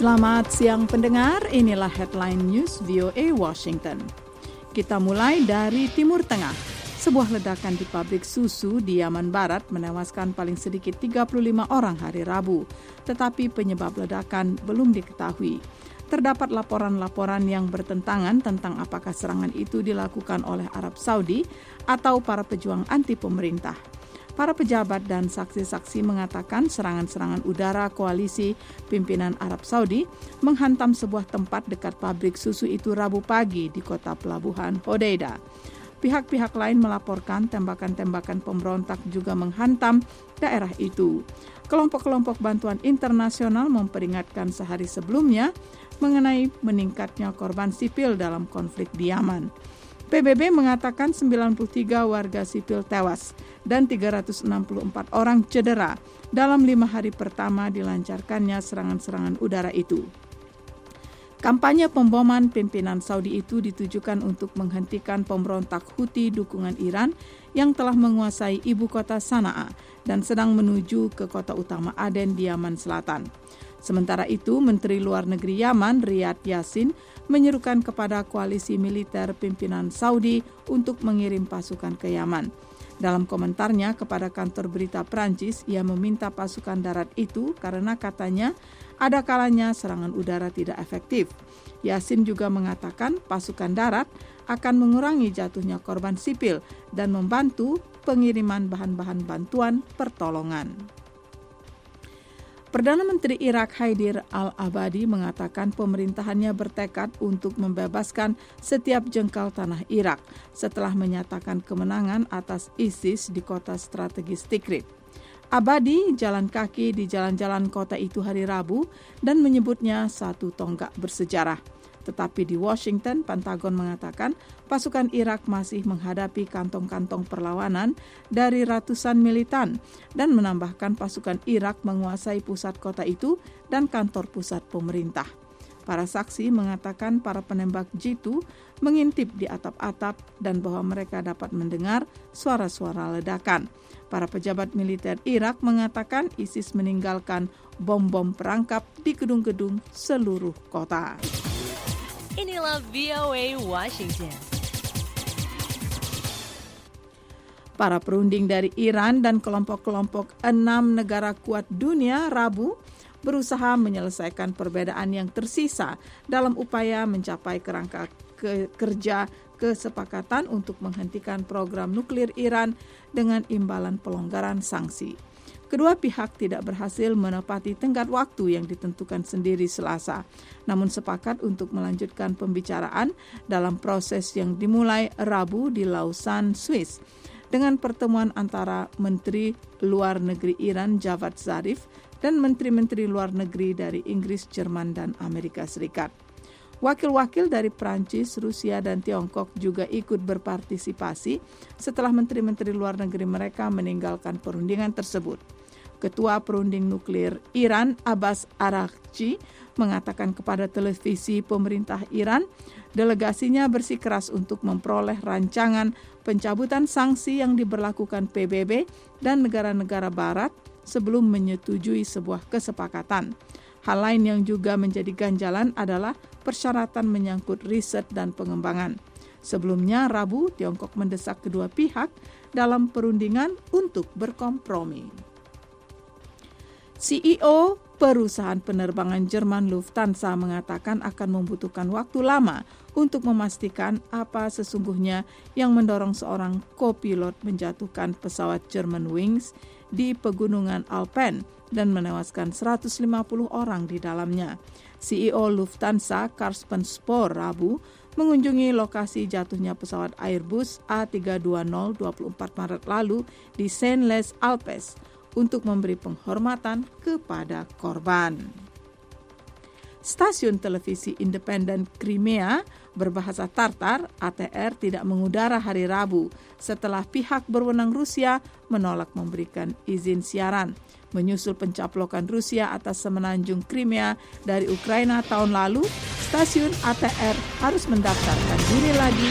Selamat siang pendengar, inilah headline news VOA Washington. Kita mulai dari Timur Tengah. Sebuah ledakan di pabrik susu di Yaman Barat menewaskan paling sedikit 35 orang hari Rabu, tetapi penyebab ledakan belum diketahui. Terdapat laporan-laporan yang bertentangan tentang apakah serangan itu dilakukan oleh Arab Saudi atau para pejuang anti pemerintah. Para pejabat dan saksi-saksi mengatakan serangan-serangan udara koalisi pimpinan Arab Saudi menghantam sebuah tempat dekat pabrik susu itu Rabu pagi di kota pelabuhan Hodeida. Pihak-pihak lain melaporkan tembakan-tembakan pemberontak juga menghantam daerah itu. Kelompok-kelompok bantuan internasional memperingatkan sehari sebelumnya mengenai meningkatnya korban sipil dalam konflik di Yaman. PBB mengatakan 93 warga sipil tewas dan 364 orang cedera dalam 5 hari pertama dilancarkannya serangan-serangan udara itu. Kampanye pemboman pimpinan Saudi itu ditujukan untuk menghentikan pemberontak Houthi dukungan Iran yang telah menguasai ibu kota Sanaa dan sedang menuju ke kota utama Aden di Yaman Selatan. Sementara itu, Menteri Luar Negeri Yaman, Riyad Yassin, menyerukan kepada koalisi militer pimpinan Saudi untuk mengirim pasukan ke Yaman. Dalam komentarnya kepada kantor berita Prancis, ia meminta pasukan darat itu karena katanya ada kalanya serangan udara tidak efektif. Yassin juga mengatakan pasukan darat akan mengurangi jatuhnya korban sipil dan membantu pengiriman bahan-bahan bantuan pertolongan. Perdana Menteri Irak Haider al-Abadi mengatakan pemerintahannya bertekad untuk membebaskan setiap jengkal tanah Irak setelah menyatakan kemenangan atas ISIS di kota strategis Tikrit. Abadi jalan kaki di jalan-jalan kota itu hari Rabu dan menyebutnya satu tonggak bersejarah. Tetapi di Washington, Pentagon mengatakan pasukan Irak masih menghadapi kantong-kantong perlawanan dari ratusan militan dan menambahkan pasukan Irak menguasai pusat kota itu dan kantor pusat pemerintah. Para saksi mengatakan para penembak jitu mengintip di atap-atap dan bahwa mereka dapat mendengar suara-suara ledakan. Para pejabat militer Irak mengatakan ISIS meninggalkan bom-bom perangkap di gedung-gedung seluruh kota. Inilah VOA Washington. Para perunding dari Iran dan kelompok-kelompok 6 negara kuat dunia Rabu berusaha menyelesaikan perbedaan yang tersisa dalam upaya mencapai kerangka kerja kesepakatan untuk menghentikan program nuklir Iran dengan imbalan pelonggaran sanksi. Kedua pihak tidak berhasil menepati tenggat waktu yang ditentukan sendiri Selasa, namun sepakat untuk melanjutkan pembicaraan dalam proses yang dimulai Rabu di Lausanne, Swiss, dengan pertemuan antara Menteri Luar Negeri Iran Javad Zarif dan Menteri-Menteri Luar Negeri dari Inggris, Jerman, dan Amerika Serikat. Wakil-wakil dari Prancis, Rusia, dan Tiongkok juga ikut berpartisipasi setelah Menteri-Menteri Luar Negeri mereka meninggalkan perundingan tersebut. Ketua Perunding Nuklir Iran, Abbas Araghchi, mengatakan kepada televisi pemerintah Iran, delegasinya bersikeras untuk memperoleh rancangan pencabutan sanksi yang diberlakukan PBB dan negara-negara barat sebelum menyetujui sebuah kesepakatan. Hal lain yang juga menjadi ganjalan adalah persyaratan menyangkut riset dan pengembangan. Sebelumnya, Rabu, Tiongkok mendesak kedua pihak dalam perundingan untuk berkompromi. CEO perusahaan penerbangan Jerman Lufthansa mengatakan akan membutuhkan waktu lama untuk memastikan apa sesungguhnya yang mendorong seorang kopilot menjatuhkan pesawat Germanwings di pegunungan Alpen dan menewaskan 150 orang di dalamnya. CEO Lufthansa Carsten Spohr Rabu mengunjungi lokasi jatuhnya pesawat Airbus A320 24 Maret lalu di Saint-Lez-Alpes untuk memberi penghormatan kepada korban. Stasiun televisi independen Crimea berbahasa Tartar ATR tidak mengudara hari Rabu setelah pihak berwenang Rusia menolak memberikan izin siaran. Menyusul pencaplokan Rusia atas semenanjung Crimea dari Ukraina tahun lalu, stasiun ATR harus mendaftarkan diri lagi